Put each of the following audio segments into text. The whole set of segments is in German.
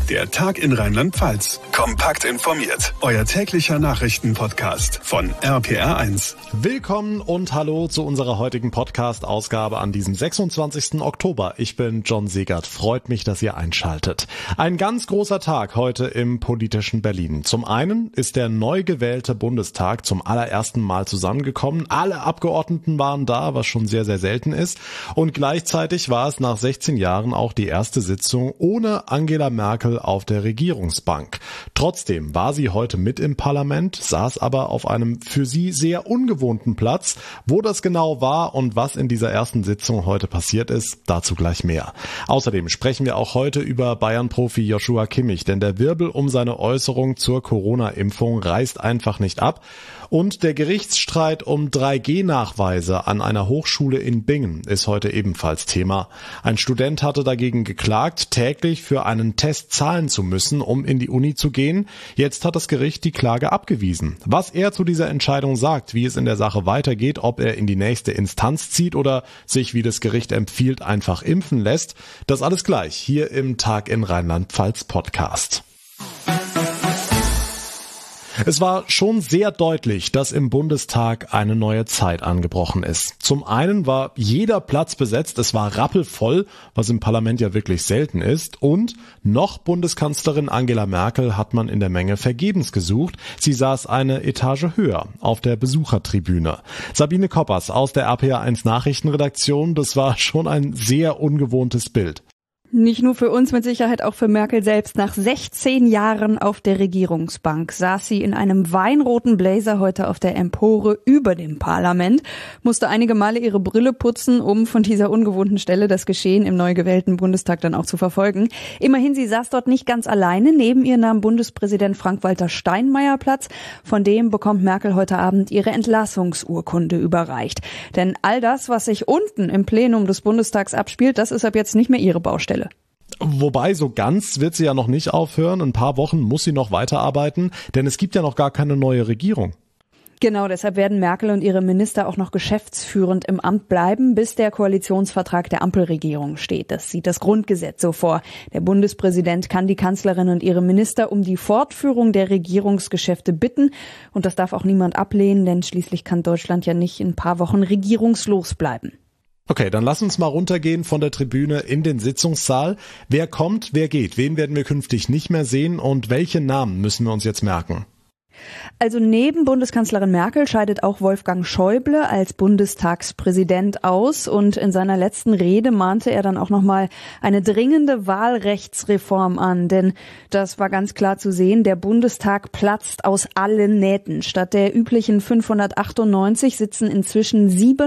Der Tag in Rheinland-Pfalz. Kompakt informiert. Euer täglicher Nachrichtenpodcast von RPR1. Willkommen und hallo zu unserer heutigen Podcast-Ausgabe an diesem 26. Oktober. Ich bin John Segert. Freut mich, dass ihr einschaltet. Ein ganz großer Tag heute im politischen Berlin. Zum einen ist der neu gewählte Bundestag zum allerersten Mal zusammengekommen. Alle Abgeordneten waren da, was schon sehr, sehr selten ist. Und gleichzeitig war es nach 16 Jahren auch die erste Sitzung ohne Angela Merkel auf der Regierungsbank. Trotzdem war sie heute mit im Parlament, saß aber auf einem für sie sehr ungewohnten Platz. Wo das genau war und was in dieser ersten Sitzung heute passiert ist, dazu gleich mehr. Außerdem sprechen wir auch heute über Bayern-Profi Joshua Kimmich, denn der Wirbel um seine Äußerung zur Corona-Impfung reißt einfach nicht ab. Und der Gerichtsstreit um 3G-Nachweise an einer Hochschule in Bingen ist heute ebenfalls Thema. Ein Student hatte dagegen geklagt, täglich für einen Test zahlen zu müssen, um in die Uni zu gehen. Jetzt hat das Gericht die Klage abgewiesen. Was er zu dieser Entscheidung sagt, wie es in der Sache weitergeht, ob er in die nächste Instanz zieht oder sich, wie das Gericht empfiehlt, einfach impfen lässt, das alles gleich hier im Tag in Rheinland-Pfalz Podcast. Es war schon sehr deutlich, dass im Bundestag eine neue Zeit angebrochen ist. Zum einen war jeder Platz besetzt, es war rappelvoll, was im Parlament ja wirklich selten ist. Und noch Bundeskanzlerin Angela Merkel hat man in der Menge vergebens gesucht. Sie saß eine Etage höher auf der Besuchertribüne. Sabine Koppers aus der RPR1 Nachrichtenredaktion, das war schon ein sehr ungewohntes Bild. Nicht nur für uns, mit Sicherheit auch für Merkel selbst. Nach 16 Jahren auf der Regierungsbank saß sie in einem weinroten Blazer heute auf der Empore über dem Parlament, musste einige Male ihre Brille putzen, um von dieser ungewohnten Stelle das Geschehen im neu gewählten Bundestag dann auch zu verfolgen. Immerhin, sie saß dort nicht ganz alleine. Neben ihr nahm Bundespräsident Frank-Walter Steinmeier Platz. Von dem bekommt Merkel heute Abend ihre Entlassungsurkunde überreicht. Denn all das, was sich unten im Plenum des Bundestags abspielt, das ist ab jetzt nicht mehr ihre Baustelle. Wobei, so ganz wird sie ja noch nicht aufhören. Ein paar Wochen muss sie noch weiterarbeiten, denn es gibt ja noch gar keine neue Regierung. Genau, deshalb werden Merkel und ihre Minister auch noch geschäftsführend im Amt bleiben, bis der Koalitionsvertrag der Ampelregierung steht. Das sieht das Grundgesetz so vor. Der Bundespräsident kann die Kanzlerin und ihre Minister um die Fortführung der Regierungsgeschäfte bitten. Und das darf auch niemand ablehnen, denn schließlich kann Deutschland ja nicht in ein paar Wochen regierungslos bleiben. Okay, dann lass uns mal runtergehen von der Tribüne in den Sitzungssaal. Wer kommt, wer geht? Wen werden wir künftig nicht mehr sehen und welche Namen müssen wir uns jetzt merken? Also neben Bundeskanzlerin Merkel scheidet auch Wolfgang Schäuble als Bundestagspräsident aus und in seiner letzten Rede mahnte er dann auch nochmal eine dringende Wahlrechtsreform an, denn das war ganz klar zu sehen, der Bundestag platzt aus allen Nähten. Statt der üblichen 598 sitzen inzwischen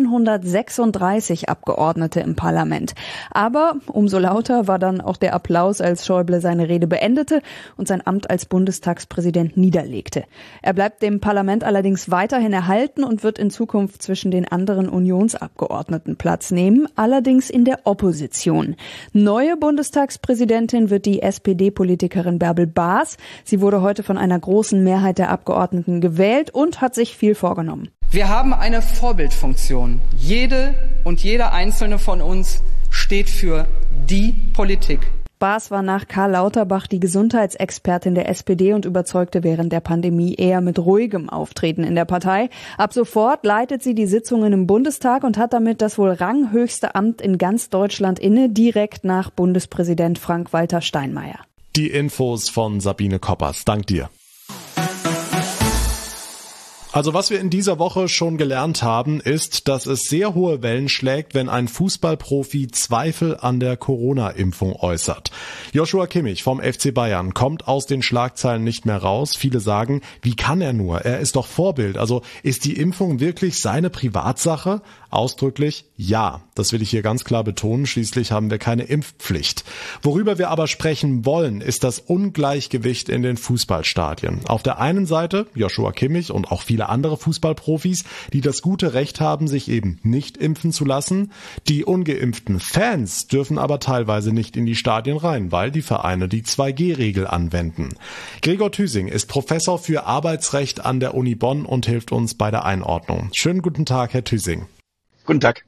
736 Abgeordnete im Parlament. Aber umso lauter war dann auch der Applaus, als Schäuble seine Rede beendete und sein Amt als Bundestagspräsident niederlegte. Er bleibt dem Parlament allerdings weiterhin erhalten und wird in Zukunft zwischen den anderen Unionsabgeordneten Platz nehmen, allerdings in der Opposition. Neue Bundestagspräsidentin wird die SPD-Politikerin Bärbel Baas. Sie wurde heute von einer großen Mehrheit der Abgeordneten gewählt und hat sich viel vorgenommen. Wir haben eine Vorbildfunktion. Jede und jeder einzelne von uns steht für die Politik. Baas war nach Karl Lauterbach die Gesundheitsexpertin der SPD und überzeugte während der Pandemie eher mit ruhigem Auftreten in der Partei. Ab sofort leitet sie die Sitzungen im Bundestag und hat damit das wohl ranghöchste Amt in ganz Deutschland inne, direkt nach Bundespräsident Frank-Walter Steinmeier. Die Infos von Sabine Koppers. Dank dir. Also was wir in dieser Woche schon gelernt haben, ist, dass es sehr hohe Wellen schlägt, wenn ein Fußballprofi Zweifel an der Corona-Impfung äußert. Joshua Kimmich vom FC Bayern kommt aus den Schlagzeilen nicht mehr raus. Viele sagen, wie kann er nur? Er ist doch Vorbild. Also ist die Impfung wirklich seine Privatsache? Ausdrücklich ja. Das will ich hier ganz klar betonen. Schließlich haben wir keine Impfpflicht. Worüber wir aber sprechen wollen, ist das Ungleichgewicht in den Fußballstadien. Auf der einen Seite Joshua Kimmich und auch viele andere Fußballprofis, die das gute Recht haben, sich eben nicht impfen zu lassen. Die ungeimpften Fans dürfen aber teilweise nicht in die Stadien rein, weil die Vereine die 2G-Regel anwenden. Gregor Thüsing ist Professor für Arbeitsrecht an der Uni Bonn und hilft uns bei der Einordnung. Schönen guten Tag, Herr Thüsing. Guten Tag.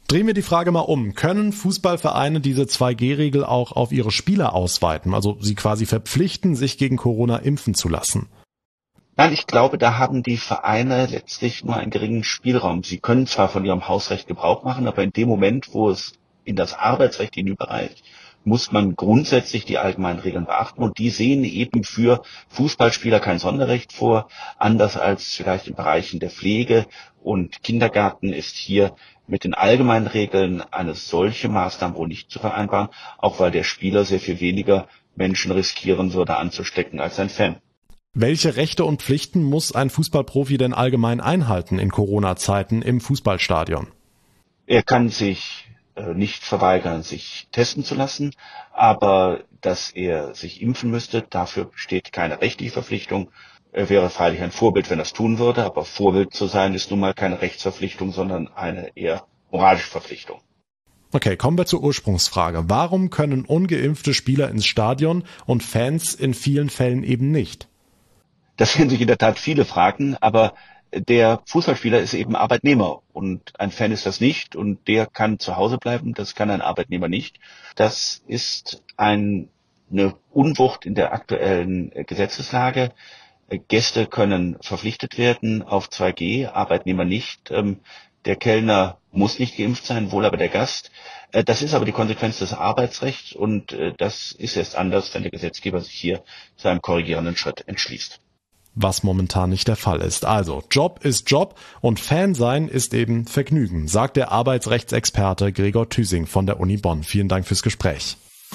Drehen wir die Frage mal um. Können Fußballvereine diese 2G-Regel auch auf ihre Spieler ausweiten? Also sie quasi verpflichten, sich gegen Corona impfen zu lassen? Nein, ich glaube, da haben die Vereine letztlich nur einen geringen Spielraum. Sie können zwar von ihrem Hausrecht Gebrauch machen, aber in dem Moment, wo es in das Arbeitsrecht hinüberreicht, muss man grundsätzlich die allgemeinen Regeln beachten. Und die sehen eben für Fußballspieler kein Sonderrecht vor. Anders als vielleicht in Bereichen der Pflege und Kindergarten ist hier mit den allgemeinen Regeln eine solche Maßnahme wohl nicht zu vereinbaren, auch weil der Spieler sehr viel weniger Menschen riskieren würde anzustecken als ein Fan. Welche Rechte und Pflichten muss ein Fußballprofi denn allgemein einhalten in Corona-Zeiten im Fußballstadion? Er kann sich nicht verweigern, sich testen zu lassen, aber dass er sich impfen müsste, dafür besteht keine rechtliche Verpflichtung. Er wäre freilich ein Vorbild, wenn er es tun würde, aber Vorbild zu sein ist nun mal keine Rechtsverpflichtung, sondern eine eher moralische Verpflichtung. Okay, kommen wir zur Ursprungsfrage. Warum können ungeimpfte Spieler ins Stadion und Fans in vielen Fällen eben nicht? Das werden sich in der Tat viele fragen, aber der Fußballspieler ist eben Arbeitnehmer und ein Fan ist das nicht und der kann zu Hause bleiben, das kann ein Arbeitnehmer nicht. Das ist eine Unwucht in der aktuellen Gesetzeslage. Gäste können verpflichtet werden auf 2G, Arbeitnehmer nicht. Der Kellner muss nicht geimpft sein, wohl aber der Gast. Das ist aber die Konsequenz des Arbeitsrechts und das ist erst anders, wenn der Gesetzgeber sich hier zu einem korrigierenden Schritt entschließt. Was momentan nicht der Fall ist. Also, Job ist Job und Fan sein ist eben Vergnügen, sagt der Arbeitsrechtsexperte Gregor Thüsing von der Uni Bonn. Vielen Dank fürs Gespräch.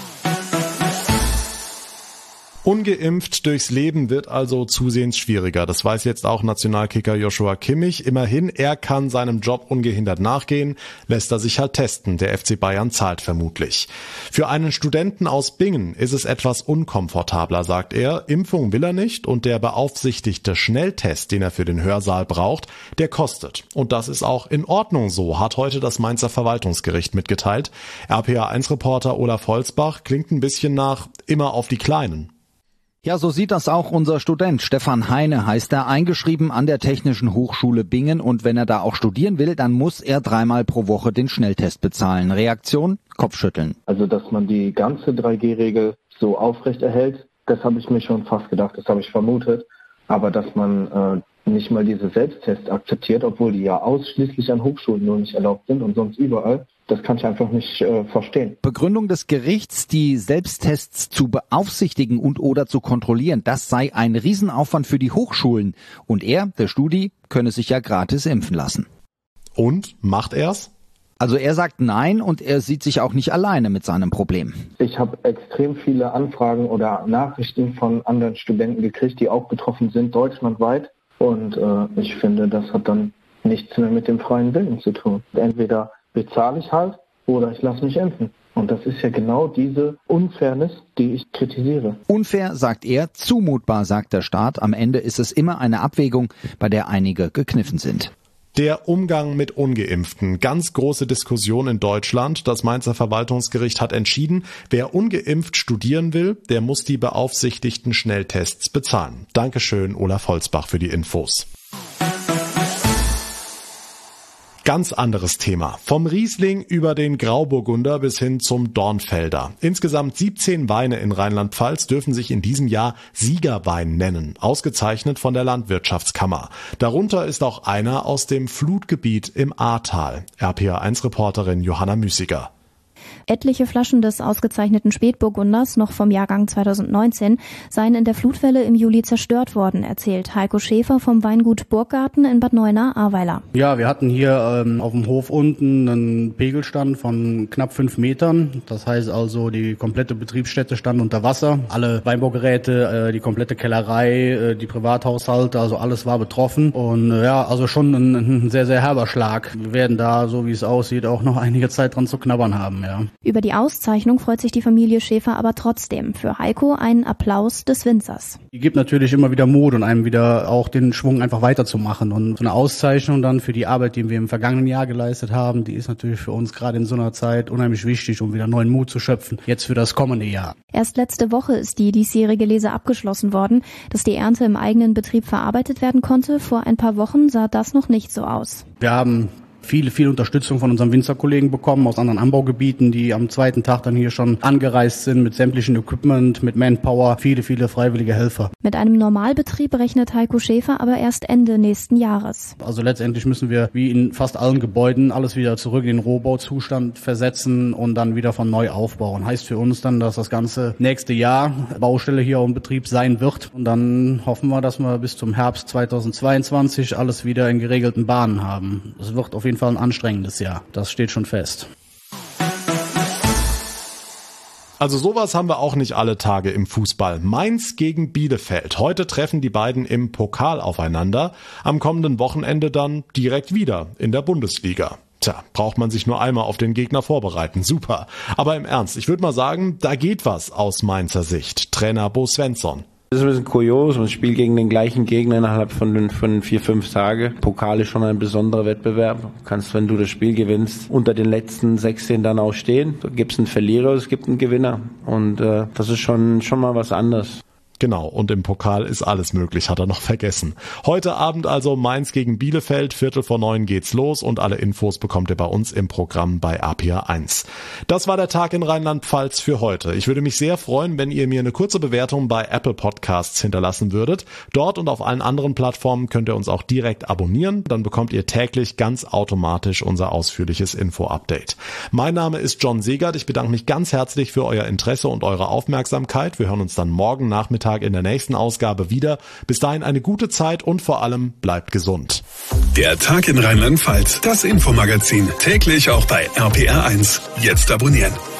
Ungeimpft durchs Leben wird also zusehends schwieriger. Das weiß jetzt auch Nationalkicker Joshua Kimmich. Immerhin, er kann seinem Job ungehindert nachgehen, lässt er sich halt testen. Der FC Bayern zahlt vermutlich. Für einen Studenten aus Bingen ist es etwas unkomfortabler, sagt er. Impfung will er nicht und der beaufsichtigte Schnelltest, den er für den Hörsaal braucht, der kostet. Und das ist auch in Ordnung so, hat heute das Mainzer Verwaltungsgericht mitgeteilt. RPA1-Reporter Olaf Holzbach klingt ein bisschen nach immer auf die Kleinen. Ja, so sieht das auch unser Student. Stefan Heine heißt er, eingeschrieben an der Technischen Hochschule Bingen. Und wenn er da auch studieren will, dann muss er 3-mal pro Woche den Schnelltest bezahlen. Reaktion? Kopfschütteln. Also, dass man die ganze 3G-Regel so aufrechterhält, das habe ich mir schon fast gedacht, das habe ich vermutet. Aber dass man nicht mal diese Selbsttests akzeptiert, obwohl die ja ausschließlich an Hochschulen nur nicht erlaubt sind und sonst überall, das kann ich einfach nicht verstehen. Begründung des Gerichts, die Selbsttests zu beaufsichtigen und oder zu kontrollieren, das sei ein Riesenaufwand für die Hochschulen. Und er, der Studi, könne sich ja gratis impfen lassen. Und? Macht er's? Also er sagt nein und er sieht sich auch nicht alleine mit seinem Problem. Ich habe extrem viele Anfragen oder Nachrichten von anderen Studenten gekriegt, die auch betroffen sind, deutschlandweit. Und ich finde, das hat dann nichts mehr mit dem freien Willen zu tun. Entweder bezahle ich halt oder ich lasse mich impfen. Und das ist ja genau diese Unfairness, die ich kritisiere. Unfair, sagt er, zumutbar, sagt der Staat. Am Ende ist es immer eine Abwägung, bei der einige gekniffen sind. Der Umgang mit Ungeimpften. Ganz große Diskussion in Deutschland. Das Mainzer Verwaltungsgericht hat entschieden, wer ungeimpft studieren will, der muss die beaufsichtigten Schnelltests bezahlen. Dankeschön, Olaf Holzbach, für die Infos. Ganz anderes Thema. Vom Riesling über den Grauburgunder bis hin zum Dornfelder. Insgesamt 17 Weine in Rheinland-Pfalz dürfen sich in diesem Jahr Siegerwein nennen, ausgezeichnet von der Landwirtschaftskammer. Darunter ist auch einer aus dem Flutgebiet im Ahrtal. RPA1-Reporterin Johanna Müßiger. Etliche Flaschen des ausgezeichneten Spätburgunders, noch vom Jahrgang 2019, seien in der Flutwelle im Juli zerstört worden, erzählt Heiko Schäfer vom Weingut Burggarten in Bad Neuenahr-Ahrweiler. Ja, wir hatten hier auf dem Hof unten einen Pegelstand von knapp 5 Metern. Das heißt also, die komplette Betriebsstätte stand unter Wasser. Alle Weinbaugeräte, die komplette Kellerei, die Privathaushalte, also alles war betroffen. Und also schon ein sehr, sehr herber Schlag. Wir werden da, so wie es aussieht, auch noch einige Zeit dran zu knabbern haben, ja. Über die Auszeichnung freut sich die Familie Schäfer aber trotzdem. Für Heiko ein Applaus des Winzers. Die gibt natürlich immer wieder Mut und einem wieder auch den Schwung einfach weiterzumachen. Und so eine Auszeichnung dann für die Arbeit, die wir im vergangenen Jahr geleistet haben, die ist natürlich für uns gerade in so einer Zeit unheimlich wichtig, um wieder neuen Mut zu schöpfen, jetzt für das kommende Jahr. Erst letzte Woche ist die diesjährige Lese abgeschlossen worden. Dass die Ernte im eigenen Betrieb verarbeitet werden konnte, vor ein paar Wochen sah das noch nicht so aus. Wir haben viel Unterstützung von unseren Winzerkollegen bekommen aus anderen Anbaugebieten, die am zweiten Tag dann hier schon angereist sind mit sämtlichen Equipment, mit Manpower, viele freiwillige Helfer. Mit einem Normalbetrieb rechnet Heiko Schäfer aber erst Ende nächsten Jahres. Also letztendlich müssen wir wie in fast allen Gebäuden alles wieder zurück in den Rohbauzustand versetzen und dann wieder von neu aufbauen. Heißt für uns dann, dass das ganze nächste Jahr Baustelle hier im Betrieb sein wird. Und dann hoffen wir, dass wir bis zum Herbst 2022 alles wieder in geregelten Bahnen haben. Es wird auf jeden Fall ein anstrengendes Jahr. Das steht schon fest. Also sowas haben wir auch nicht alle Tage im Fußball. Mainz gegen Bielefeld. Heute treffen die beiden im Pokal aufeinander. Am kommenden Wochenende dann direkt wieder in der Bundesliga. Tja, braucht man sich nur einmal auf den Gegner vorbereiten. Super. Aber im Ernst, ich würde mal sagen, da geht was aus Mainzer Sicht. Trainer Bo Svensson. Das ist ein bisschen kurios, man spielt gegen den gleichen Gegner innerhalb von 4-5 Tagen. Pokal ist schon ein besonderer Wettbewerb. Du kannst, wenn du das Spiel gewinnst, unter den letzten 16 dann auch stehen. Da gibt es einen Verlierer, es gibt einen Gewinner. Und das ist schon mal was anderes. Genau, und im Pokal ist alles möglich, hat er noch vergessen. Heute Abend also Mainz gegen Bielefeld, 8:45 geht's los und alle Infos bekommt ihr bei uns im Programm bei RPR1. Das war der Tag in Rheinland-Pfalz für heute. Ich würde mich sehr freuen, wenn ihr mir eine kurze Bewertung bei Apple Podcasts hinterlassen würdet. Dort und auf allen anderen Plattformen könnt ihr uns auch direkt abonnieren, dann bekommt ihr täglich ganz automatisch unser ausführliches Info-Update. Mein Name ist John Segert, ich bedanke mich ganz herzlich für euer Interesse und eure Aufmerksamkeit. Wir hören uns dann morgen Nachmittag in der nächsten Ausgabe wieder. Bis dahin eine gute Zeit und vor allem bleibt gesund. Der Tag in Rheinland-Pfalz, das Infomagazin, täglich auch bei RPR1. Jetzt abonnieren.